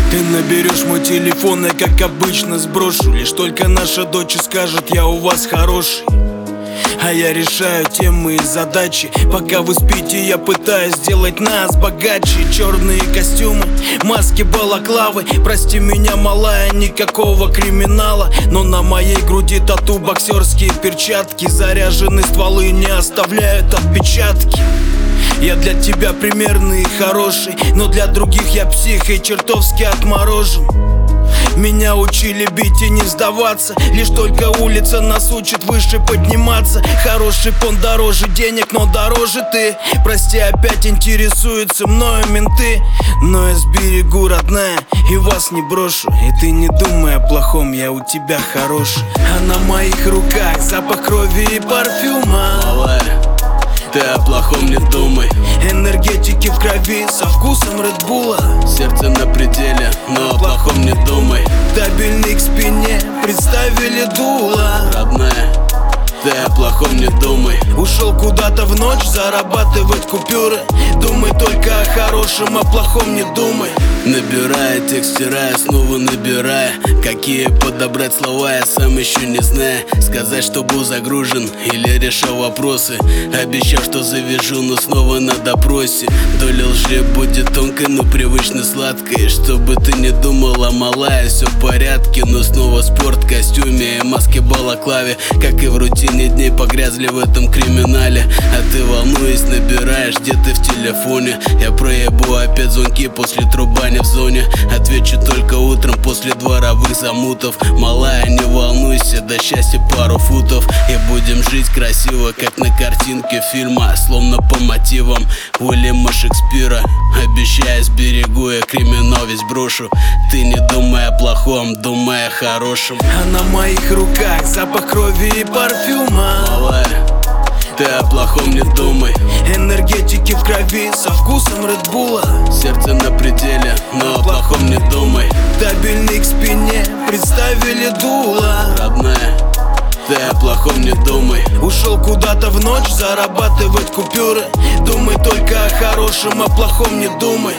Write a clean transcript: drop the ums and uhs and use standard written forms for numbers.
Ты наберешь мой телефон, я как обычно сброшу. Лишь только наша дочь скажет: я у вас хороший. А я решаю темы и задачи. Пока вы спите, я пытаюсь сделать нас богаче. Черные костюмы, маски, балаклавы. Прости меня, малая, никакого криминала. Но на моей груди тату, боксерские перчатки. Заряженные стволы не оставляют отпечатки. Я для тебя примерный и хороший, но для других я псих и чертовски отморожен. Меня учили бить и не сдаваться. Лишь только улица нас учит выше подниматься. Хороший пон дороже денег, но дороже ты. Прости, опять интересуются мною менты. Но я сберегу, родная, и вас не брошу. И ты не думай о плохом, я у тебя хороший. А на моих руках запах крови и парфюма. Малая, ты о плохом не думай. Энергетики в крови со вкусом Редбула. Сердце на пределе, но о плохом не думай. Табельник к спине, представили дуло. Родная, ты о плохом не думай. Ушел куда-то в ночь зарабатывать купюры. Думай только о хорошем, о плохом не думай. Набирая текст, стирая, снова набирая. Какие подобрать слова, я сам еще не знаю. Сказать, что был загружен или решал вопросы. Обещал, что завяжу, но снова на допросе. Доля лжи будет тонкой, но привычно сладкой. Чтобы ты не думала, малая, все в порядке. Но снова спорт в костюме и маске балаклаве. Как и в рутине дней погрязли в этом криминале. А ты, волнуясь, набираешь, где ты в телефоне. Я проебу опять звонки после трубания в зоне. Отвечу только утром после дворовых замутов. Малая, не волнуйся, до счастья пару футов. И будем жить красиво, как на картинке фильма. Словно по мотивам Уильяма Шекспира. Обещаю, сберегу, я криминал весь брошу. Ты не думай о плохом, думай о хорошем. А на моих руках запах крови и парфюма. Малая, ты о плохом не думай. Энергетики в крови со вкусом Редбула. Сердце на пределе, но о плохом не думай. Табельник к спине, представили дуло. Родная, ты о плохом не думай. Ушел куда-то в ночь зарабатывать купюры. Думай только о хорошем, о плохом не думай.